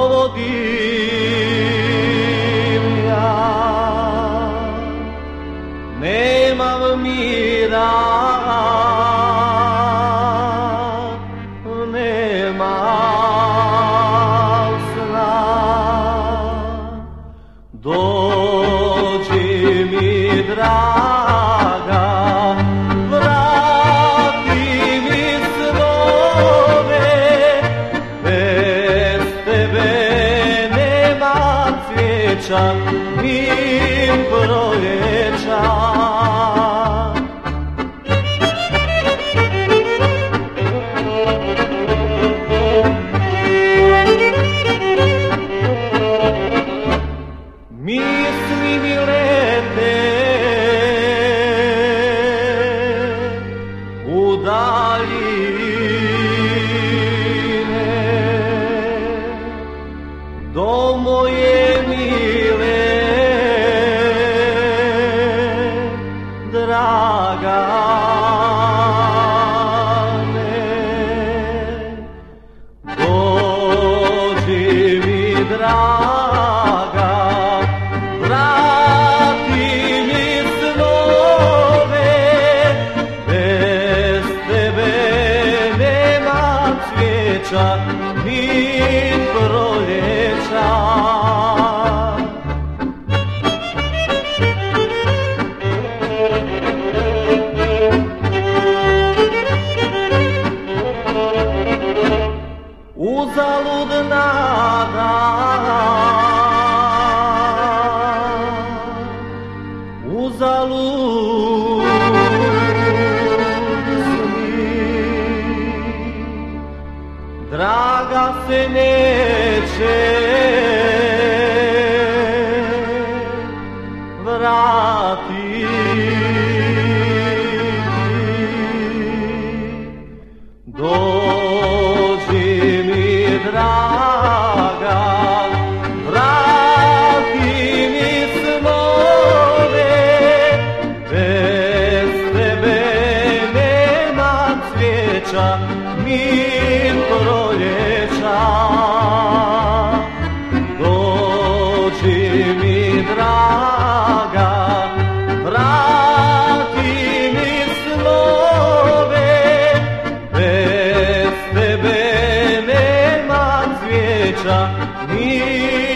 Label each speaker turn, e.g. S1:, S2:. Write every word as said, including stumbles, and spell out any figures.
S1: provodim ja. Nemam mira, nemam sna. Dođi mi draga, vrati mi snove, bez tebe nema cvijeća ni proljeća. Misli mi lete u daljine do moje mile Dragane. Dođi mi draga, vrati mi snove, bez tebe nema cvijeća ni proljeća. Uzalud nada, uzalud sni, draga se neće vratiti. Dođi mi draga, vrati mi snove, bez tebe nema cvijeća ni proljeća. Dođi mi draga, vrati mi snove, bez tebe nema cvijeća ni